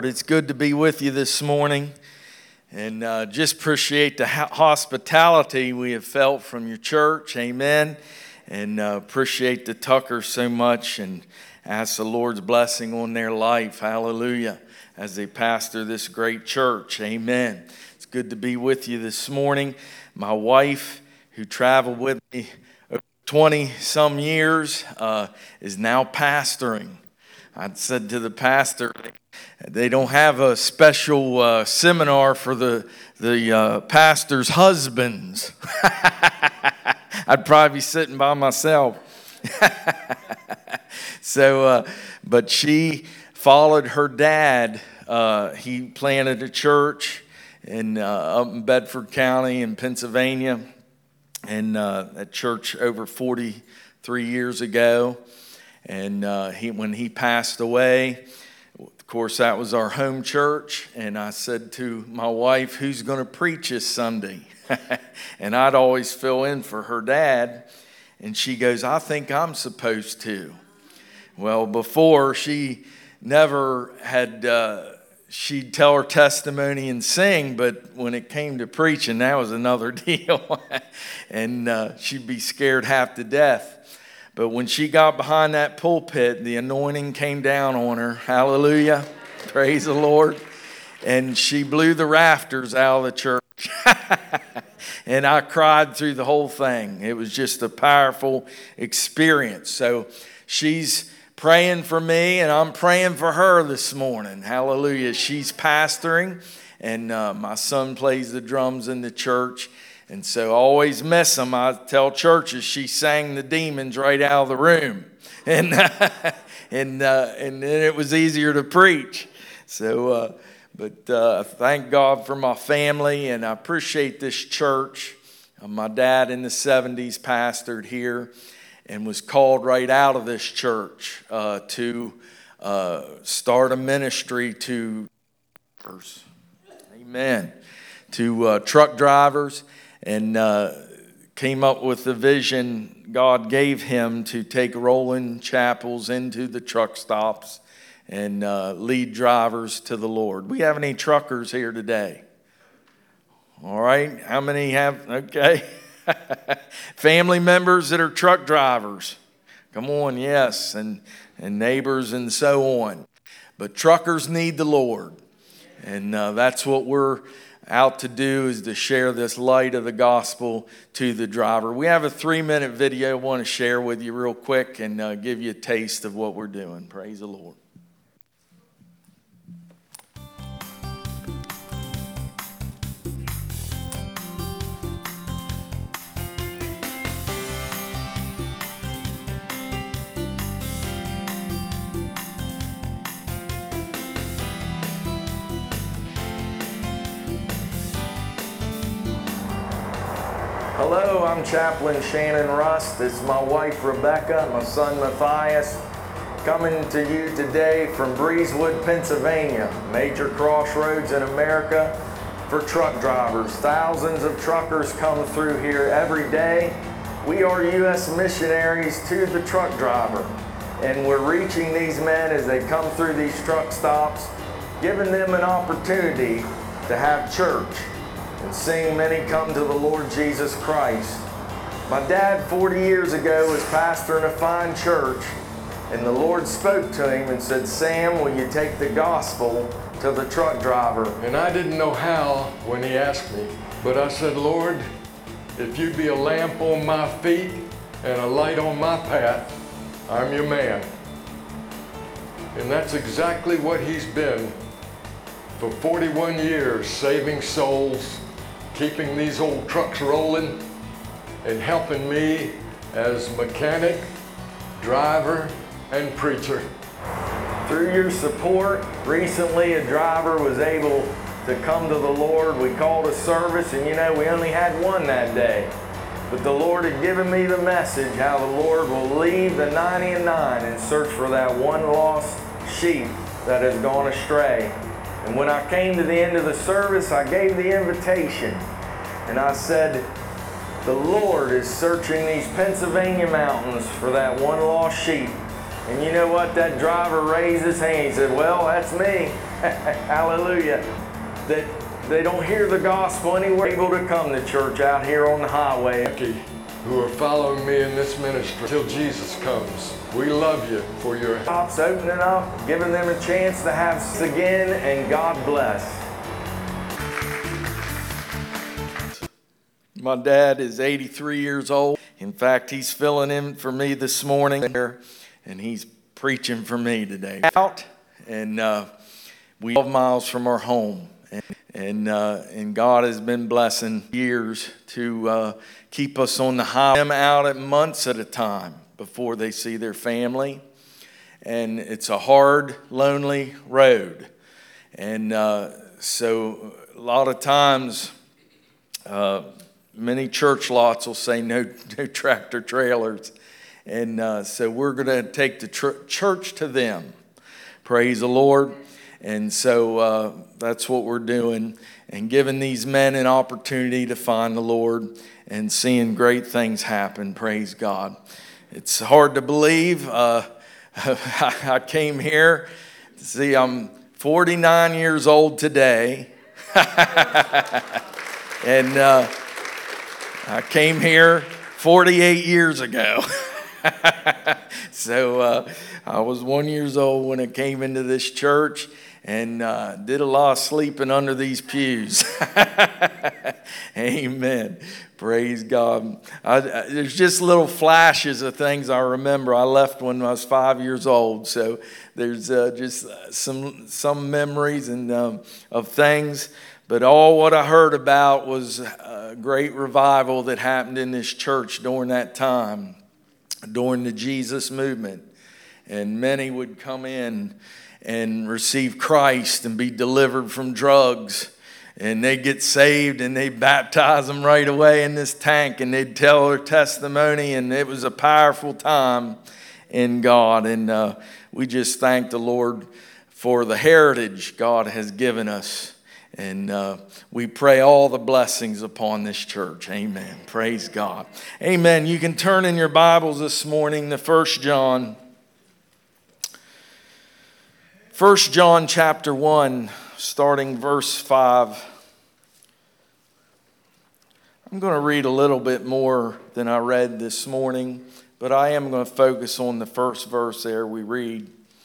It's good to be with you this morning, and just appreciate the hospitality we have felt from your church. Amen. And appreciate the Tuckers so much, and ask the Lord's blessing on their life. Hallelujah. As they pastor this great church. Amen. It's good to be with you this morning. My wife, who traveled with me 20 some years, is now pastoring. I said to the pastor, they don't have a special seminar for the pastor's husbands. I'd probably be sitting by myself. But she followed her dad. He planted a church up in Bedford County in Pennsylvania, and that church over 43 years ago. And when he passed away, of course, that was our home church. And I said to my wife, who's going to preach this Sunday? And I'd always fill in for her dad. And she goes, I think I'm supposed to. Well, before, she never had, she'd tell her testimony and sing. But when it came to preaching, that was another deal. And she'd be scared half to death. But when she got behind that pulpit, the anointing came down on her. Hallelujah. Praise the Lord. And she blew the rafters out of the church. And I cried through the whole thing. It was just a powerful experience. So she's praying for me, and I'm praying for her this morning. Hallelujah. She's pastoring, and my son plays the drums in the church. And so I always miss them. I tell churches she sang the demons right out of the room. And then it was easier to preach. So, thank God for my family, and I appreciate this church. My dad in the 70s pastored here and was called right out of this church to start a ministry to, amen, to truck drivers. And came up with the vision God gave him to take rolling chapels into the truck stops and lead drivers to the Lord. We have any truckers here today? All right. How many have? Okay. Family members that are truck drivers. Come on, yes. And neighbors and so on. But truckers need the Lord. And that's what we're out to do, is to share this light of the gospel to the driver. We have a 3-minute video I want to share with you real quick and give you a taste of what we're doing. Praise the Lord. Hello, I'm Chaplain Shannon Rust. This is my wife Rebecca, my son Matthias, coming to you today from Breezewood, Pennsylvania, major crossroads in America for truck drivers. Thousands of truckers come through here every day. We are U.S. missionaries to the truck driver, and we're reaching these men as they come through these truck stops, giving them an opportunity to have church. And seeing many come to the Lord Jesus Christ. My dad 40 years ago was pastoring a fine church, and the Lord spoke to him and said, Sam, will you take the gospel to the truck driver? And I didn't know how when he asked me, but I said, Lord, if you be a lamp on my feet and a light on my path, I'm your man. And that's exactly what he's been for 41 years, saving souls, keeping these old trucks rolling, and helping me as mechanic, driver, and preacher. Through your support, recently a driver was able to come to the Lord. We called a service, and we only had one that day. But the Lord had given me the message how the Lord will leave the 99 and search for that one lost sheep that has gone astray. And when I came to the end of the service, I gave the invitation. And I said, the Lord is searching these Pennsylvania mountains for that one lost sheep. And you know what? That driver raised his hand. He said, well, that's me. Hallelujah. That they don't hear the gospel anywhere, able to come to church out here on the highway. Who are following me in this ministry till Jesus comes. We love you for your shops opening up, giving them a chance to have us again, and God bless. My dad is 83 years old. In fact, he's filling in for me this morning, and he's preaching for me today. And we 12 miles from our home, and God has been blessing years to keep us on the highway. Them out at months at a time before they see their family, and it's a hard, lonely road, and so a lot of times. Many church lots will say no tractor trailers. And so we're going to take the church to them. Praise the Lord. And so that's what we're doing. And giving these men an opportunity to find the Lord and seeing great things happen. Praise God. It's hard to believe. I came here. See, I'm 49 years old today. And I came here 48 years ago. So I was 1 year old when I came into this church, and did a lot of sleeping under these pews. Amen. Praise God. There's just little flashes of things I remember. I left when I was 5 years old, so there's just some memories and of things. But all what I heard about was a great revival that happened in this church during that time, during the Jesus movement. And many would come in and receive Christ and be delivered from drugs. And they'd get saved and they'd baptize them right away in this tank. And they'd tell their testimony. And it was a powerful time in God. And we just thank the Lord for the heritage God has given us. And we pray all the blessings upon this church. Amen. Praise God. Amen. You can turn in your Bibles this morning to 1 John. 1 John chapter 1, starting verse 5. I'm going to read a little bit more than I read this morning, but I am going to focus on the first verse there we read.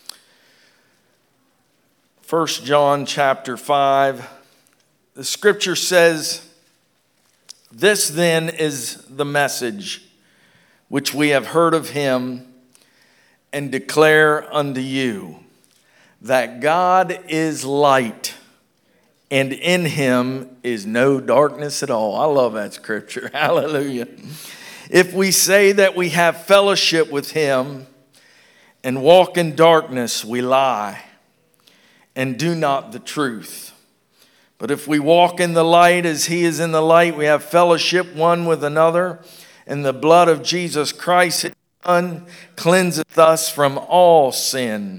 1 John chapter 5. The scripture says, "This then is the message which we have heard of him and declare unto you, that God is light, and in him is no darkness at all." I love that scripture. Hallelujah. "If we say that we have fellowship with him and walk in darkness, we lie and do not the truth. But if we walk in the light as he is in the light, we have fellowship one with another, and the blood of Jesus Christ his Son cleanseth us from all sin.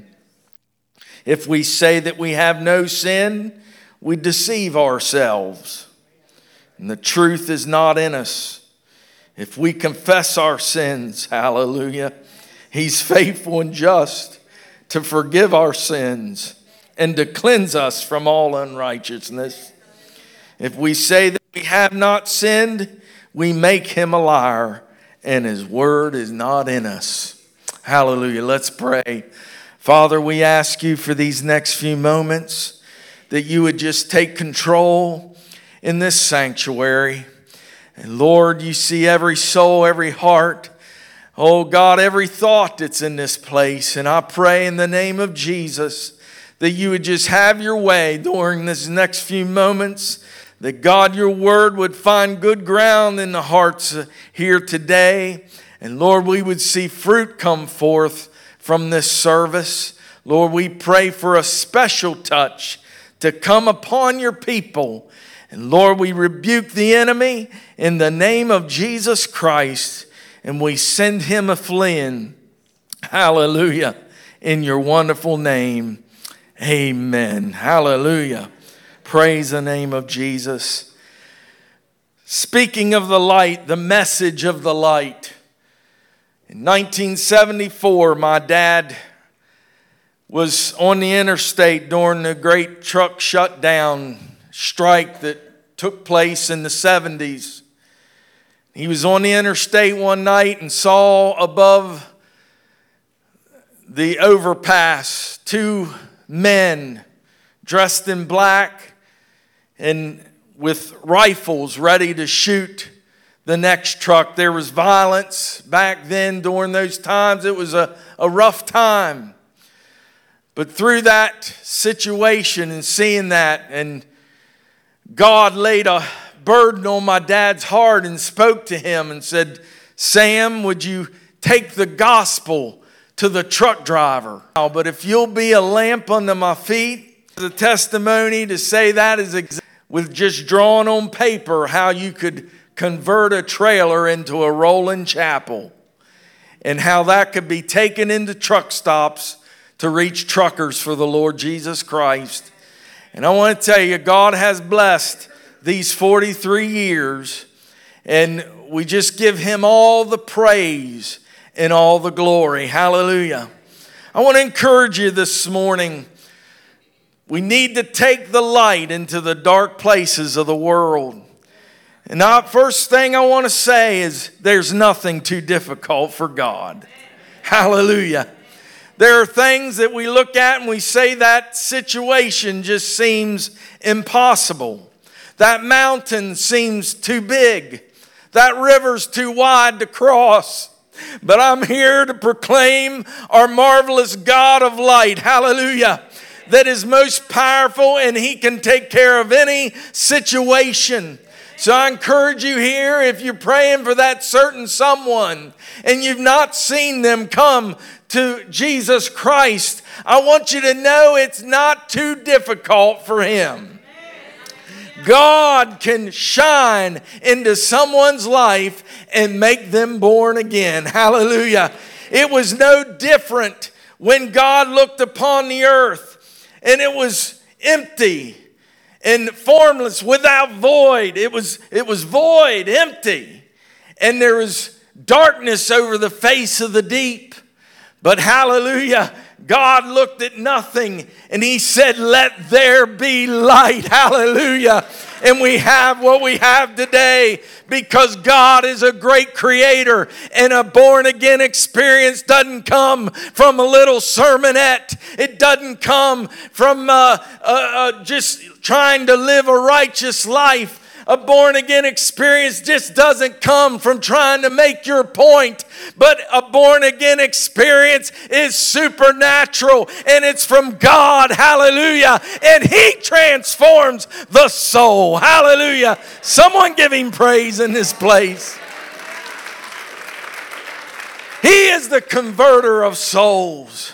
If we say that we have no sin, we deceive ourselves, and the truth is not in us. If we confess our sins," hallelujah, "he's faithful and just to forgive our sins and to cleanse us from all unrighteousness. If we say that we have not sinned, we make him a liar, and his word is not in us." Hallelujah. Let's pray. Father, we ask you for these next few moments that you would just take control in this sanctuary. And Lord, you see every soul, every heart. Oh God, every thought that's in this place. And I pray in the name of Jesus that you would just have your way during this next few moments, that God, your word would find good ground in the hearts here today. And Lord, we would see fruit come forth from this service. Lord, we pray for a special touch to come upon your people. And Lord, we rebuke the enemy in the name of Jesus Christ, and we send him a fleeing. Hallelujah. In your wonderful name. Amen. Hallelujah. Praise the name of Jesus. Speaking of the light, the message of the light. In 1974, my dad was on the interstate during the great truck shutdown strike that took place in the 70s. He was on the interstate one night and saw above the overpass two men dressed in black and with rifles ready to shoot the next truck. There was violence back then during those times. It was a rough time. But through that situation and seeing that, and God laid a burden on my dad's heart and spoke to him and said, Sam, would you take the gospel to the truck driver? But if you'll be a lamp under my feet, the testimony to say that is with just drawing on paper how you could convert a trailer into a rolling chapel and how that could be taken into truck stops to reach truckers for the Lord Jesus Christ. And I want to tell you, God has blessed these 43 years, and we just give him all the praise and all the glory. Hallelujah. I want to encourage you this morning. We need to take the light into the dark places of the world. And the first thing I want to say is there's nothing too difficult for God. Hallelujah. There are things that we look at and we say that situation just seems impossible. That mountain seems too big. That river's too wide to cross. But I'm here to proclaim our marvelous God of light. Hallelujah. That is most powerful, and he can take care of any situation. So I encourage you here, if you're praying for that certain someone and you've not seen them come to Jesus Christ, I want you to know it's not too difficult for him. God can shine into someone's life and make them born again. Hallelujah. It was no different when God looked upon the earth and it was empty and formless, without void. It was void, empty. And there was darkness over the face of the deep. But hallelujah, God looked at nothing and he said, let there be light. Hallelujah. And we have what we have today because God is a great creator, and a born-again experience doesn't come from a little sermonette. It doesn't come from just trying to live a righteous life. A born-again experience just doesn't come from trying to make your point, but a born-again experience is supernatural, and it's from God. Hallelujah. And he transforms the soul. Hallelujah. Someone give him praise in this place. He is the converter of souls.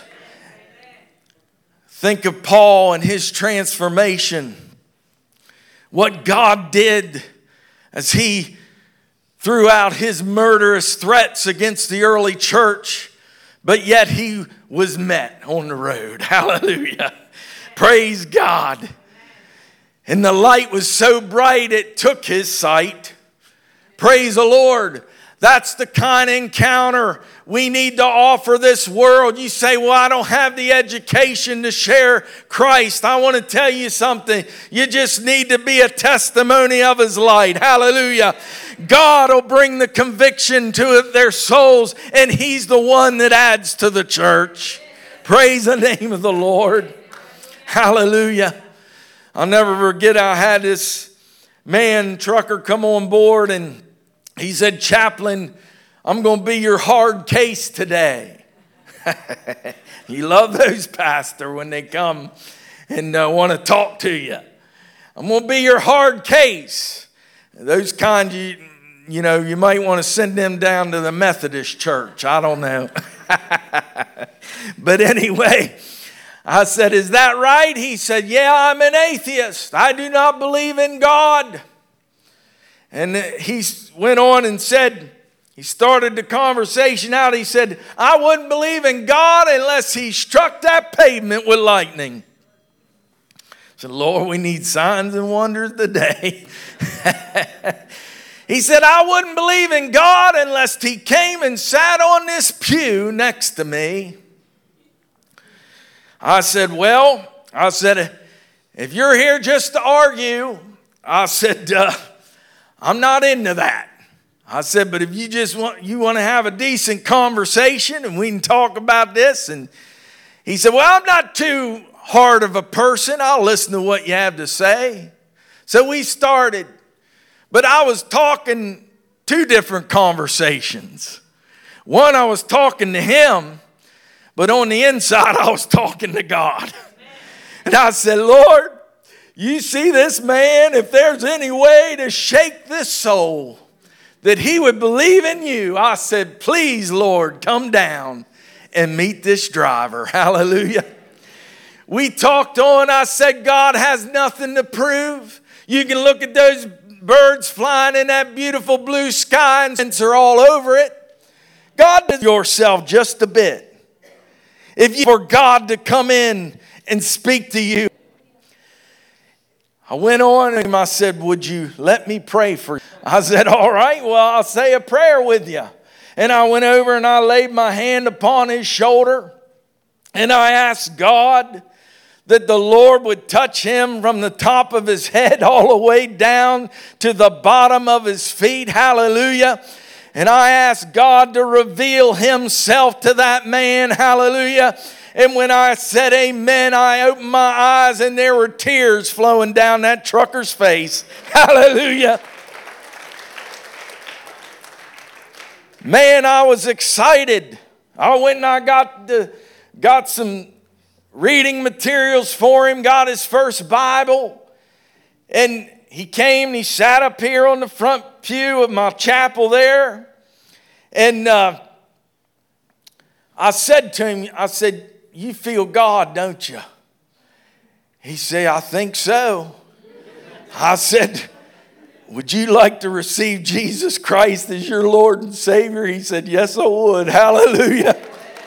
Think of Paul and his transformation. What God did as he threw out his murderous threats against the early church, but yet he was met on the road. Hallelujah. Praise God. And the light was so bright it took his sight. Praise the Lord. That's the kind of encounter we need to offer this world. You say, well, I don't have the education to share Christ. I want to tell you something. You just need to be a testimony of his light. Hallelujah. God will bring the conviction to their souls, and he's the one that adds to the church. Praise the name of the Lord. Hallelujah. I'll never forget, I had this trucker come on board, and he said, Chaplain, I'm going to be your hard case today. You love those, Pastor, when they come and want to talk to you. I'm going to be your hard case. Those kind, you might want to send them down to the Methodist church. I don't know. But anyway, I said, is that right? He said, yeah, I'm an atheist. I do not believe in God. And he went on and said, he started the conversation out. He said, I wouldn't believe in God unless he struck that pavement with lightning. I said, Lord, we need signs and wonders today. He said, I wouldn't believe in God unless he came and sat on this pew next to me. I said, well, if you're here just to argue, I said, I'm not into that. I said, but if you want to have a decent conversation and we can talk about this. And he said, well, I'm not too hard of a person. I'll listen to what you have to say. So we started. But I was talking two different conversations. One, I was talking to him, but on the inside, I was talking to God. And I said, Lord, you see this man, if there's any way to shake this soul, that he would believe in you. I said, please, Lord, come down and meet this driver. Hallelujah. We talked on. I said, God has nothing to prove. You can look at those birds flying in that beautiful blue sky and they're all over it. God does yourself just a bit. If you for God to come in and speak to you. I went on and I said, would you let me pray for you? I said, all right, well, I'll say a prayer with you. And I went over and I laid my hand upon his shoulder. And I asked God that the Lord would touch him from the top of his head all the way down to the bottom of his feet. Hallelujah. And I asked God to reveal himself to that man. Hallelujah. And when I said amen, I opened my eyes and there were tears flowing down that trucker's face. Hallelujah. Man, I was excited. I went and I got some reading materials for him, got his first Bible. And he came and he sat up here on the front pew of my chapel there. And I said to him, you feel God, don't you? He said, I think so. I said, would you like to receive Jesus Christ as your Lord and Savior? He said, yes, I would. Hallelujah.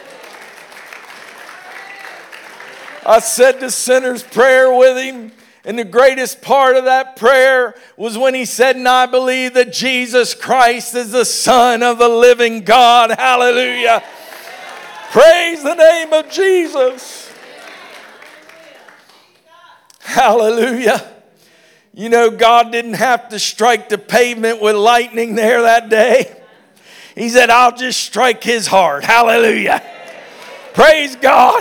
I said the sinner's prayer with him. And the greatest part of that prayer was when he said, and I believe that Jesus Christ is the Son of the living God. Hallelujah. Praise the name of Jesus. Hallelujah. You know, God didn't have to strike the pavement with lightning there that day. He said, I'll just strike his heart. Hallelujah. Praise God.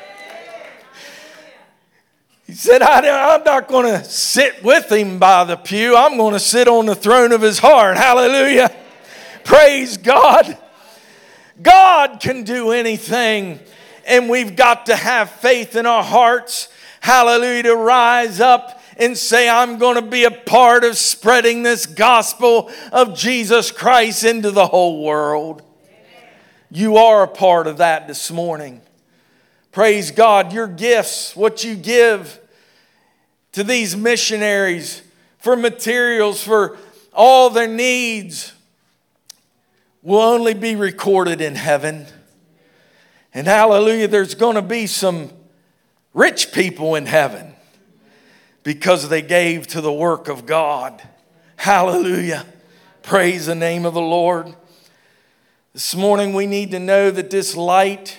He said, I'm not going to sit with him by the pew. I'm going to sit on the throne of his heart. Hallelujah. Praise God. God can do anything. And we've got to have faith in our hearts. Hallelujah. To rise up and say, I'm going to be a part of spreading this gospel of Jesus Christ into the whole world. You are a part of that this morning. Praise God. Your gifts, what you give to these missionaries for materials, for all their needs, will only be recorded in heaven. And hallelujah, there's going to be some rich people in heaven because they gave to the work of God. Hallelujah. Praise the name of the Lord. This morning we need to know that this light,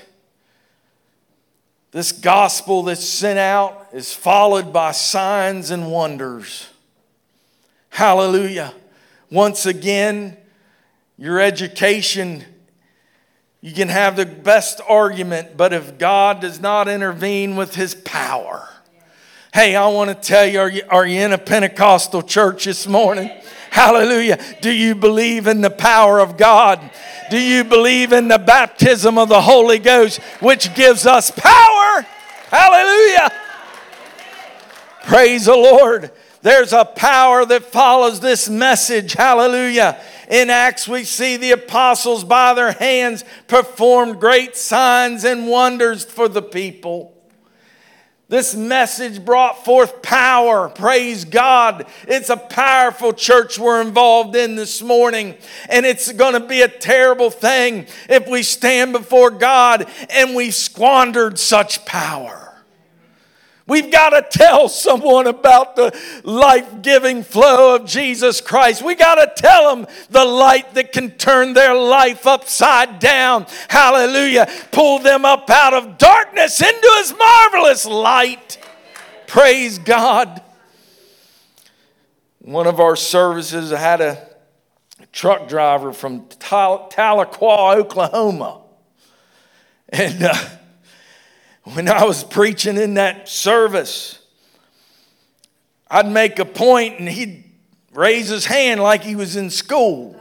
this gospel that's sent out, is followed by signs and wonders. Hallelujah. Once again, your education, you can have the best argument, but if God does not intervene with his power. Hey, I want to tell you, are you in a Pentecostal church this morning? Hallelujah. Do you believe in the power of God? Do you believe in the baptism of the Holy Ghost, which gives us power? Hallelujah. Praise the Lord. There's a power that follows this message. Hallelujah. In Acts, we see the apostles by their hands performed great signs and wonders for the people. This message brought forth power. Praise God. It's a powerful church we're involved in this morning. And it's going to be a terrible thing if we stand before God and we've squandered such power. We've got to tell someone about the life-giving flow of Jesus Christ. We got to tell them the light that can turn their life upside down. Hallelujah. Pull them up out of darkness into His marvelous light. Praise God. One of our services had a truck driver from Tahlequah, Oklahoma. And when I was preaching in that service, I'd make a point and he'd raise his hand like he was in school.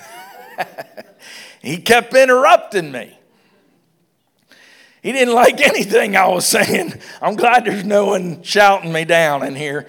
He kept interrupting me. He didn't like anything I was saying. I'm glad there's no one shouting me down in here.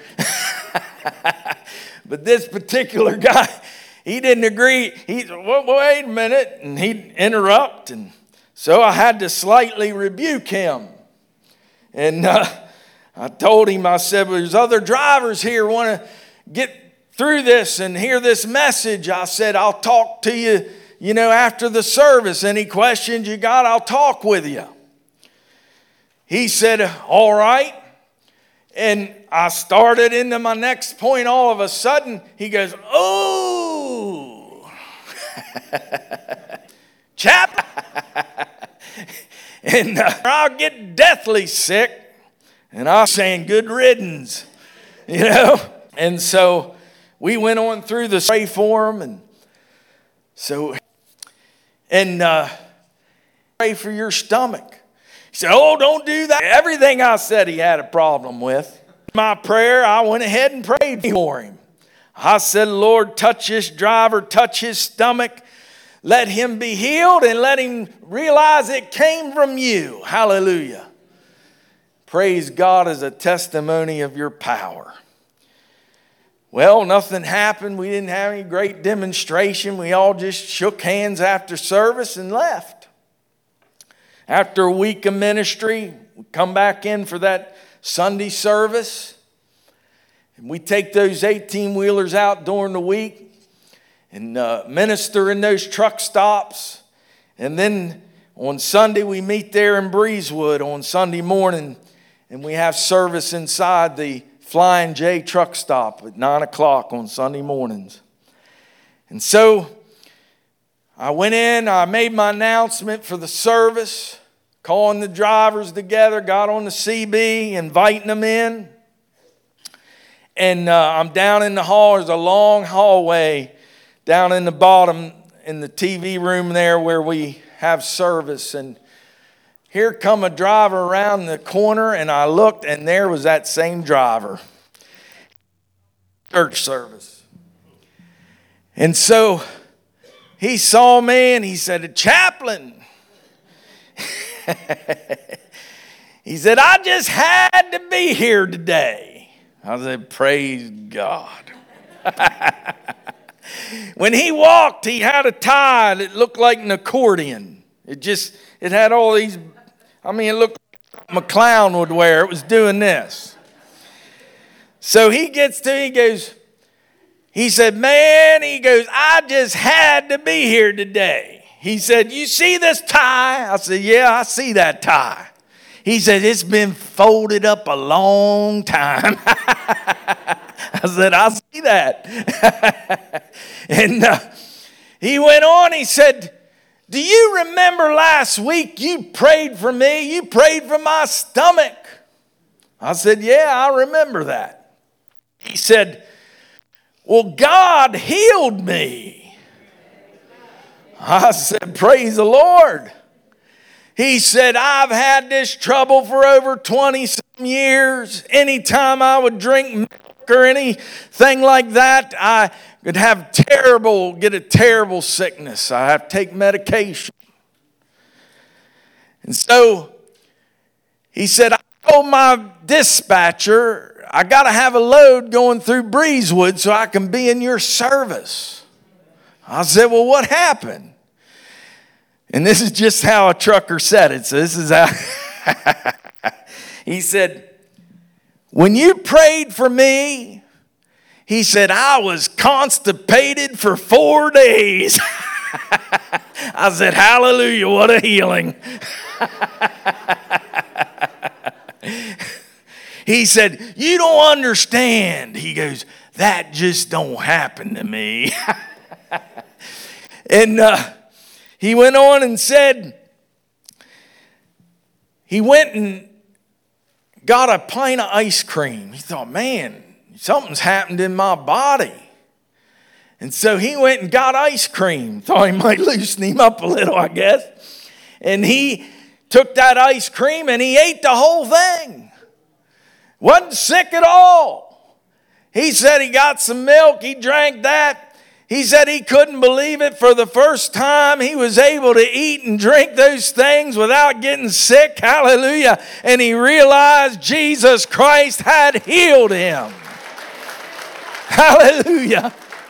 But this particular guy, he didn't agree. He said, well, wait a minute. And he'd interrupt. And so I had to slightly rebuke him. And I told him, I said, well, there's other drivers here want to get through this and hear this message. I said, I'll talk to you, after the service. Any questions you got, I'll talk with you. He said, all right. And I started into my next point. All of a sudden, he goes, oh, chap. And I'll get deathly sick. And I was saying, good riddance, And so we went on through the pray for him. And pray for your stomach. He said, oh, don't do that. Everything I said he had a problem with. My prayer, I went ahead and prayed for him. I said, Lord, touch this driver, touch his stomach. Let him be healed and let him realize it came from you. Hallelujah. Praise God as a testimony of your power. Well, nothing happened. We didn't have any great demonstration. We all just shook hands after service and left. After a week of ministry, we come back in for that Sunday service. And we take those 18-wheelers out during the week and minister in those truck stops. And then on Sunday, we meet there in Breezewood on Sunday morning. And we have service inside the Flying J truck stop at 9 o'clock on Sunday mornings. And so I went in, I made my announcement for the service, calling the drivers together, got on the CB, inviting them in. And I'm down in the hall. There's a long hallway down in the bottom in the TV room there where we have service. And here come a driver around the corner, and I looked, and there was that same driver. Church service. And so he saw me, and he said, chaplain. He said, I just had to be here today. I said, praise God. When he walked, he had a tie that looked like an accordion. It had all these, it looked like a clown would wear. It was doing this. So he said, man, I just had to be here today. He said, you see this tie? I said, yeah, I see that tie. He said, it's been folded up a long time. I said, I see that. And he went on, he said, do you remember last week you prayed for me? You prayed for my stomach. I said, yeah, I remember that. He said, well, God healed me. I said, praise the Lord. He said, I've had this trouble for over 20-some years. Anytime I would drink milk or anything like that, I could get a terrible sickness. I have to take medication. And so he said, I told my dispatcher, I got to have a load going through Breezewood so I can be in your service. I said, well, what happened? And this is just how a trucker said it. So this is how he said, when you prayed for me, he said, I was constipated for 4 days. I said, hallelujah, what a healing. He said, you don't understand. He goes, that just don't happen to me. And he went on and said, he went and got a pint of ice cream. He thought, man, something's happened in my body. And so he went and got ice cream. Thought he might loosen him up a little, I guess. And he took that ice cream and he ate the whole thing. Wasn't sick at all. He said he got some milk. He drank that. He said he couldn't believe it. For the first time, he was able to eat and drink those things without getting sick. Hallelujah. And he realized Jesus Christ had healed him. Hallelujah.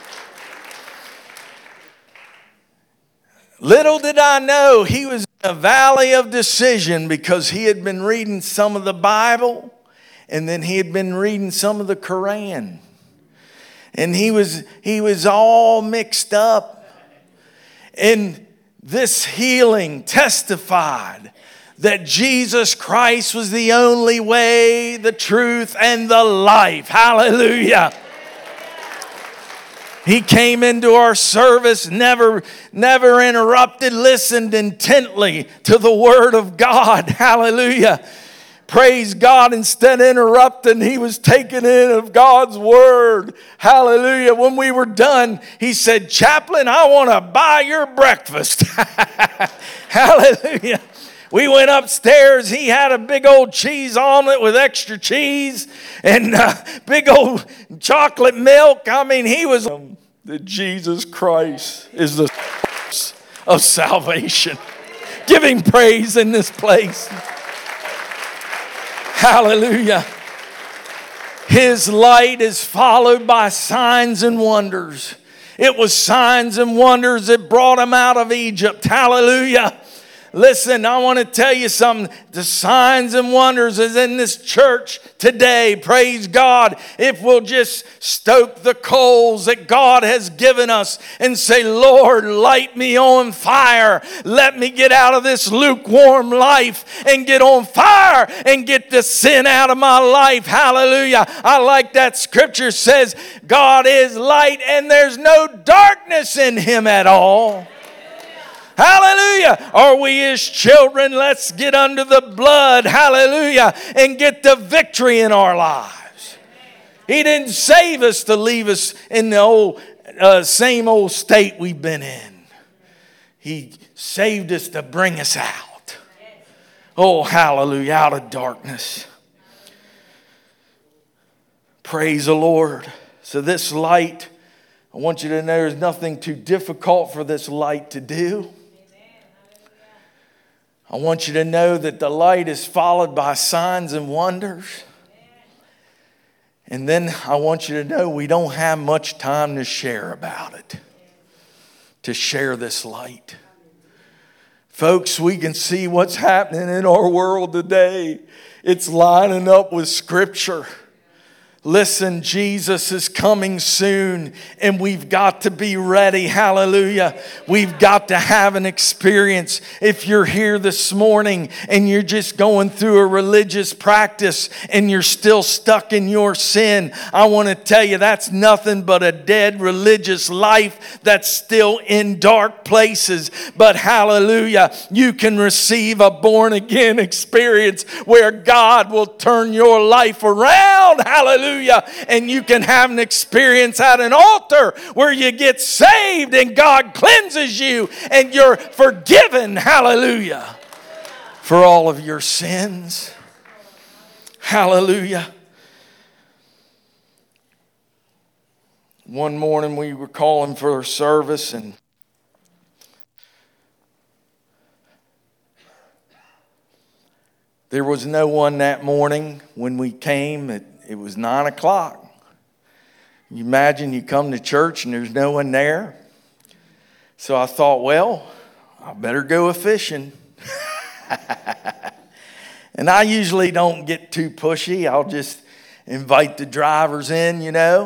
Little did I know he was in a valley of decision, because he had been reading some of the Bible and then he had been reading some of the Quran. And he was all mixed up. And this healing testified that Jesus Christ was the only way, the truth, and the life. Hallelujah. He came into our service, never interrupted, listened intently to the Word of God. Hallelujah. Praise God. Instead of interrupting, he was taken in of God's Word. Hallelujah. When we were done, he said, Chaplain, I want to buy your breakfast. Hallelujah. We went upstairs. He had a big old cheese omelet with extra cheese and big old chocolate milk. I mean, he was that Jesus Christ is the source of salvation. Give him praise in this place. Hallelujah. His light is followed by signs and wonders. It was signs and wonders that brought him out of Egypt. Hallelujah. Listen, I want to tell you something. The signs and wonders is in this church today. Praise God. If we'll just stoke the coals that God has given us and say, Lord, light me on fire. Let me get out of this lukewarm life and get on fire and get the sin out of my life. Hallelujah. I like that scripture says, God is light and there's no darkness in him at all. Hallelujah. Are we his children? Let's get under the blood. Hallelujah. And get the victory in our lives. He didn't save us to leave us in the old, same old state we've been in. He saved us to bring us out. Oh, hallelujah. Out of darkness. Praise the Lord. So this light, I want you to know there's nothing too difficult for this light to do. I want you to know that the light is followed by signs and wonders. And then I want you to know we don't have much time to share about it. To share this light. Folks, we can see what's happening in our world today. It's lining up with Scripture. Listen, Jesus is coming soon and we've got to be ready. Hallelujah. We've got to have an experience. If you're here this morning and you're just going through a religious practice and you're still stuck in your sin, I want to tell you that's nothing but a dead religious life that's still in dark places. But hallelujah, you can receive a born again experience where God will turn your life around. Hallelujah. And you can have an experience at an altar where you get saved and God cleanses you and you're forgiven. Hallelujah. For all of your sins. Hallelujah. One morning we were calling for a service and there was no one that morning when we came. It was 9 o'clock. You imagine you come to church and there's no one there. So I thought, well, I better go a-fishing. And I usually don't get too pushy. I'll just invite the drivers in,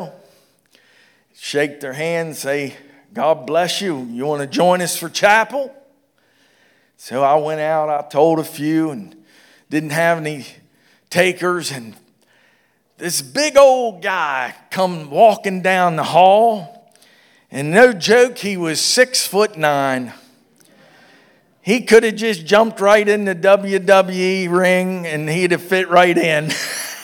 shake their hand, say, God bless you. You want to join us for chapel? So I went out, I told a few and didn't have any takers, and this big old guy come walking down the hall. And no joke, he was 6'9". He could have just jumped right in the WWE ring and he'd have fit right in.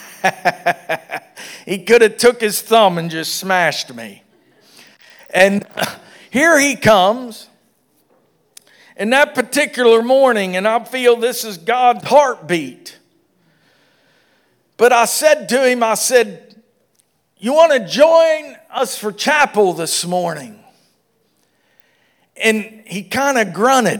He could have took his thumb and just smashed me. And here he comes. And that particular morning, and I feel this is God's heartbeat. But I said to him, I said, you want to join us for chapel this morning? And he kind of grunted.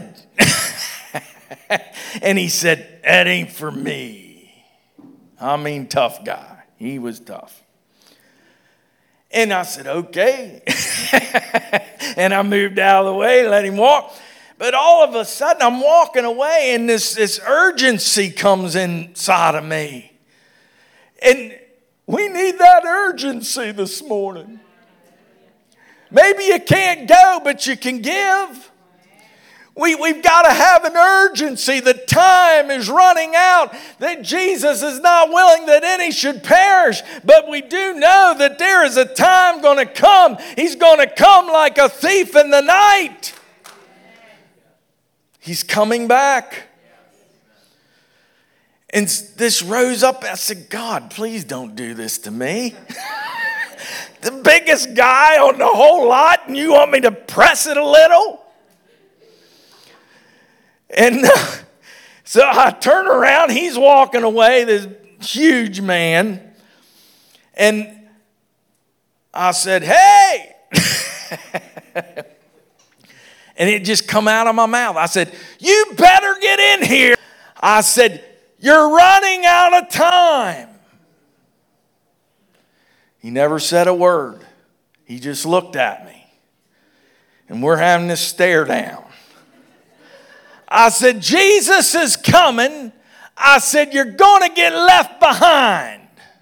And he said, that ain't for me. I mean, tough guy. He was tough. And I said, okay. And I moved out of the way, let him walk. But all of a sudden, I'm walking away, and this urgency comes inside of me. And we need that urgency this morning. Maybe you can't go, but you can give. We've got to have an urgency. The time is running out, that Jesus is not willing that any should perish. But we do know that there is a time going to come. He's going to come like a thief in the night. He's coming back. And this rose up. I said, God, please don't do this to me. The biggest guy on the whole lot, and you want me to press it a little? And so I turn around. He's walking away, this huge man. And I said, hey. And it just come out of my mouth. I said, you better get in here. I said, you're running out of time. He never said a word. He just looked at me. And we're having this stare down. I said, Jesus is coming. I said, you're going to get left behind.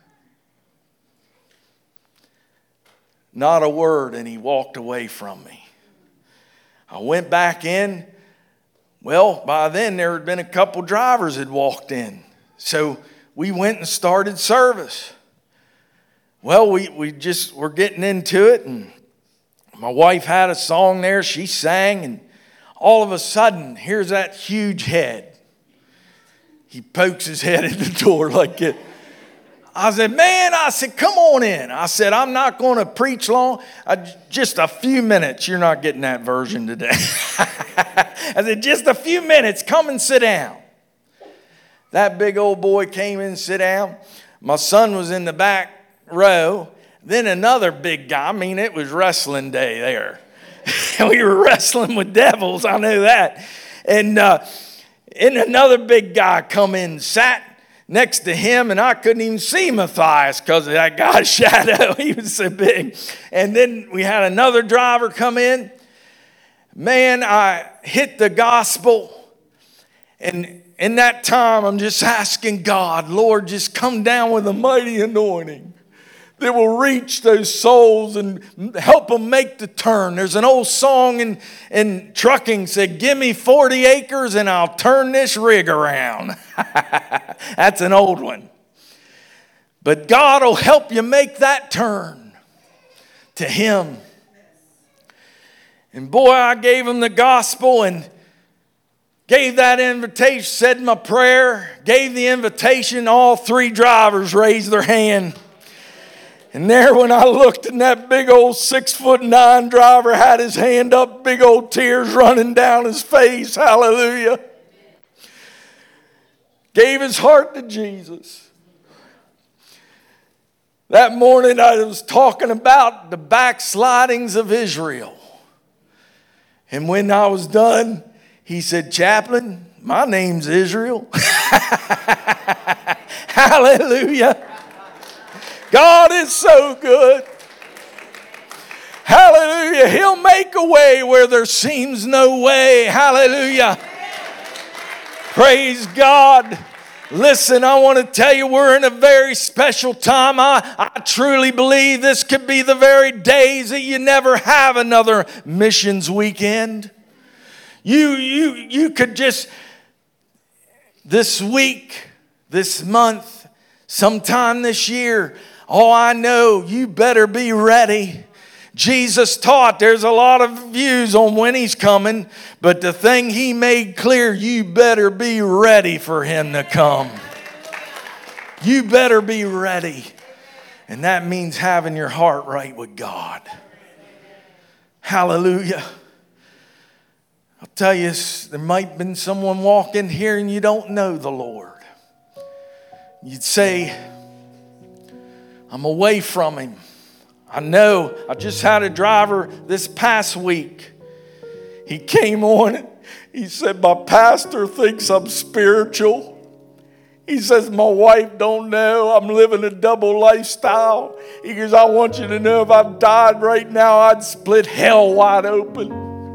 Not a word, and he walked away from me. I went back in. Well, by then there had been a couple drivers had walked in. So we went and started service. Well, we just were getting into it, and my wife had a song there. She sang, and all of a sudden, here's that huge head. He pokes his head in the door like it. I said, man, come on in. I said, I'm not going to preach long. Just a few minutes. You're not getting that version today. I said, just a few minutes. Come and sit down. That big old boy came in and sit down. My son was in the back row. Then another big guy. I mean, it was wrestling day there. We were wrestling with devils, I know that. And another big guy come in and sat next to him, and I couldn't even see Matthias because of that guy's shadow. He was so big. And then we had another driver come in. Man, I hit the gospel. And in that time, I'm just asking God, Lord, just come down with a mighty anointing that will reach those souls and help them make the turn. There's an old song in trucking said, give me 40 acres and I'll turn this rig around. That's an old one. But God will help you make that turn to Him. And boy, I gave him the gospel and gave that invitation, said my prayer, gave the invitation. All three drivers raised their hand. And there when I looked, and that big old 6'9" driver had his hand up, big old tears running down his face. Hallelujah. Gave his heart to Jesus. That morning I was talking about the backslidings of Israel. And when I was done, he said, Chaplain, my name's Israel. Hallelujah. God is so good. Hallelujah. He'll make a way where there seems no way. Hallelujah. Praise God. Listen, I want to tell you we're in a very special time. I truly believe this could be the very days that you never have another missions weekend. You could just, this week, this month, sometime this year. Oh, I know, you better be ready. Jesus taught there's a lot of views on when he's coming, but the thing he made clear, you better be ready for him to come. You better be ready. And that means having your heart right with God. Hallelujah. I'll tell you, there might have been someone walking here and you don't know the Lord. You'd say, I'm away from him. I know. I just had a driver this past week. He came on. He said, my pastor thinks I'm spiritual. He says, my wife don't know I'm living a double lifestyle. He goes, I want you to know if I died right now, I'd split hell wide open.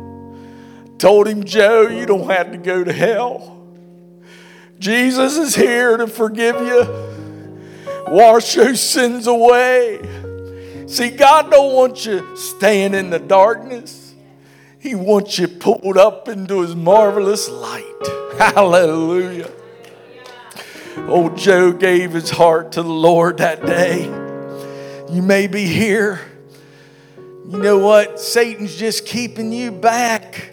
I told him, Joe, you don't have to go to hell. Jesus is here to forgive you. Wash your sins away. See, God don't want you staying in the darkness. He wants you pulled up into his marvelous light. Hallelujah. Old Joe gave his heart to the Lord that day. You may be here. You know what? Satan's just keeping you back.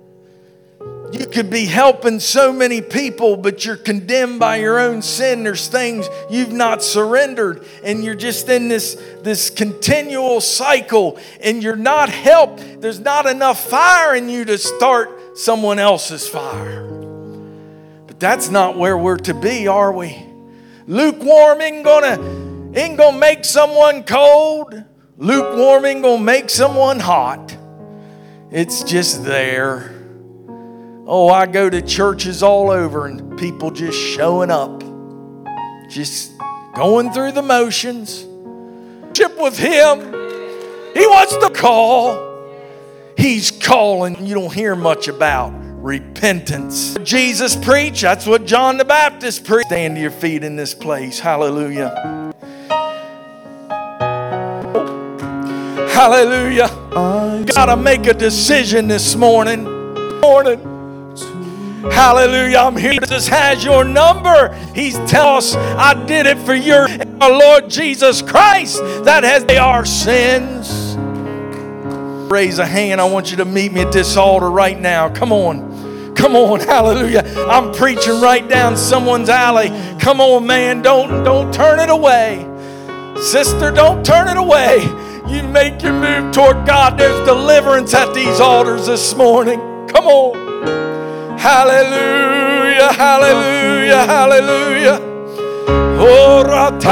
You could be helping so many people, but you're condemned by your own sin. There's things you've not surrendered, and you're just in this continual cycle, and you're not helped. There's not enough fire in you to start someone else's fire. But that's not where we're to be, are we? Lukewarm ain't gonna make someone cold. Lukewarm ain't gonna make someone hot. It's just there. Oh, I go to churches all over and people just showing up. Just going through the motions. Worship with him. He wants to call. He's calling. You don't hear much about repentance. Jesus preached. That's what John the Baptist preached. Stand to your feet in this place. Hallelujah. Hallelujah. Gotta make a decision this morning. Hallelujah. I'm here. Jesus has your number. He's telling us, I did it for your Lord Jesus Christ that has our sins. Raise a hand. I want you to meet me at this altar right now. Come on. Come on. Hallelujah. I'm preaching right down someone's alley. Come on, man. Don't turn it away. Sister, don't turn it away. You make your move toward God. There's deliverance at these altars this morning. Come on. Hallelujah, hallelujah, hallelujah. Oh,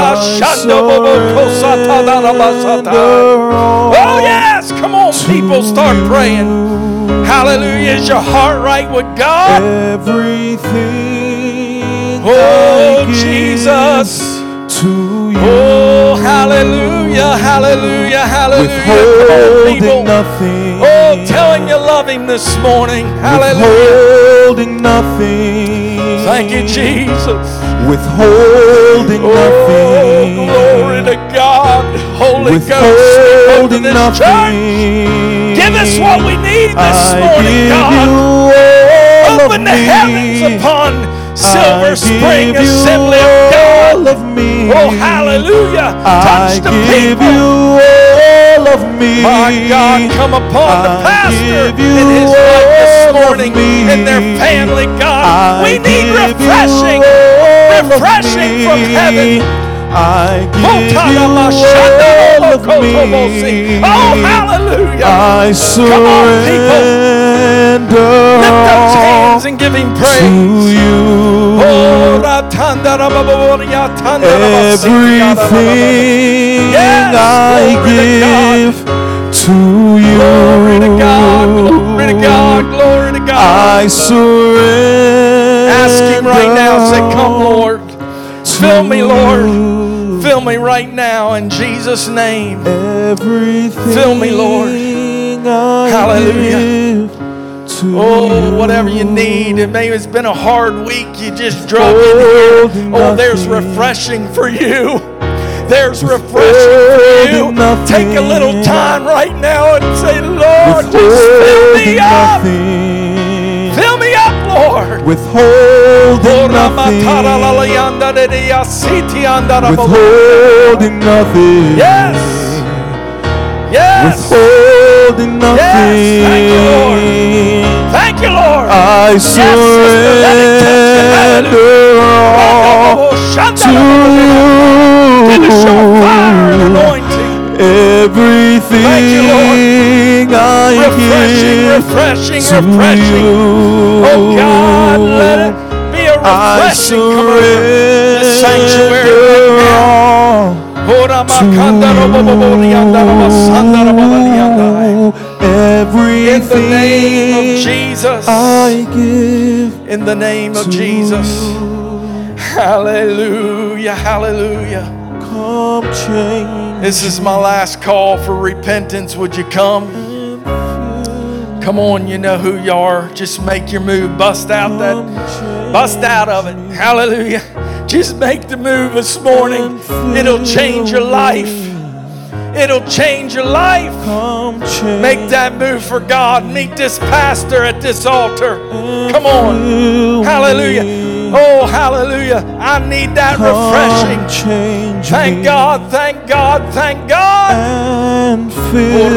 yes, come on, people, start praying. Hallelujah, is your heart right with God? Everything. Oh, Jesus. To you. Oh, hallelujah, hallelujah, hallelujah. Withholding nothing. Oh, telling you love him this morning. Hallelujah. Withholding nothing. Thank you, Jesus. Withholding nothing. Glory to God. Holy Ghost, Withholding this nothing. church. Give us what we need this morning, give God. you all Open of the me. heavens upon Silver I Spring give you Assembly of God. all of me. Oh, hallelujah. Touch the give people. You all of me. My God, come upon the pastor give you and his wife this all of morning me. and their family, God. We need give refreshing, you all of refreshing me. from heaven. I give you all of me. Oh, hallelujah. I surrender. Come on, people. Lift those hands and give him praise. To you. Oh, everything yes, I give to you. Glory to God, glory to God, glory to God. I surrender. Ask him right now, say, come, Lord. Fill me, Lord. Fill me right now in Jesus' name. Everything. Fill me, Lord. Hallelujah. Oh, whatever you need. Maybe it's been a hard week. You just drove in here. Oh, there's refreshing for you. There's refreshing for you. Take a little time right now and say, Lord, just fill me up. Fill me up, Lord. Lord. Withholding nothing. Withholding nothing. Yes. Yes. Withholding nothing. Yes. Thank you, Lord. Thank you, Lord. I surrender all to you. Give us your fire and anointing. Everything Thank you, Lord. I give Refreshing. to you. Oh God, let it be a I refreshing come over this sanctuary surrender right all now. Everything In the name of Jesus. I give In the name of to Jesus. you. Hallelujah. Hallelujah. Come change. This is my last call for repentance. Would you come? Come on, you know who you are. Just make your move. Bust out of it. Hallelujah. Just make the move this morning. It'll change your life. It'll change your life. Make that move for God. Meet this pastor at this altar. Come on. Hallelujah. Oh, hallelujah. I need that refreshing. Thank God, thank God, thank God. And fill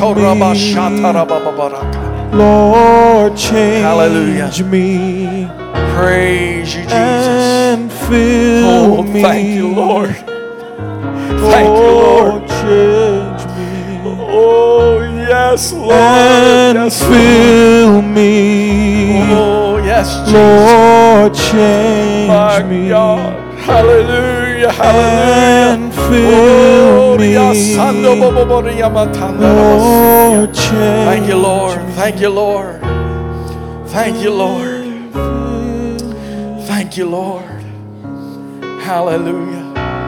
me. Lord, change Hallelujah. me. Praise you, Jesus. And fill me. Thank you, Lord. Thank you, Lord. Change me. Oh, yes, Lord. And Yes, fill me. Oh, yes, Jesus. Lord, change My me. God. Hallelujah, hallelujah. And fill me. Lord, change Thank you, Lord. me. Thank you, Lord. Thank you, Lord. Thank you, Lord. Hallelujah.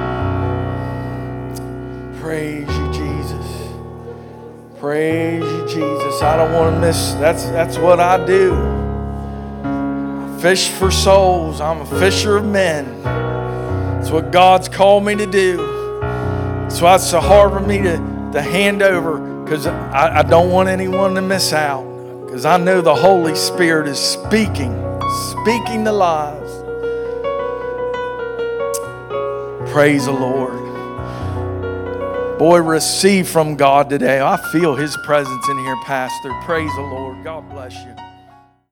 Praise you, Jesus. Praise you, Jesus. I don't want to miss. That's what I do. I fish for souls. I'm a fisher of men. That's what God's called me to do. That's why it's so hard for me to hand over, because I don't want anyone to miss out. Because I know the Holy Spirit is speaking the lives. Praise the Lord. Boy, receive from God today. I feel His presence in here, Pastor. Praise the Lord. God bless you.